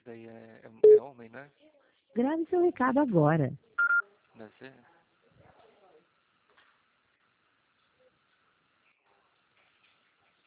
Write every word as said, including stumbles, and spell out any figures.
aí é, é, é homem, né? Grave seu recado agora. Deve ser.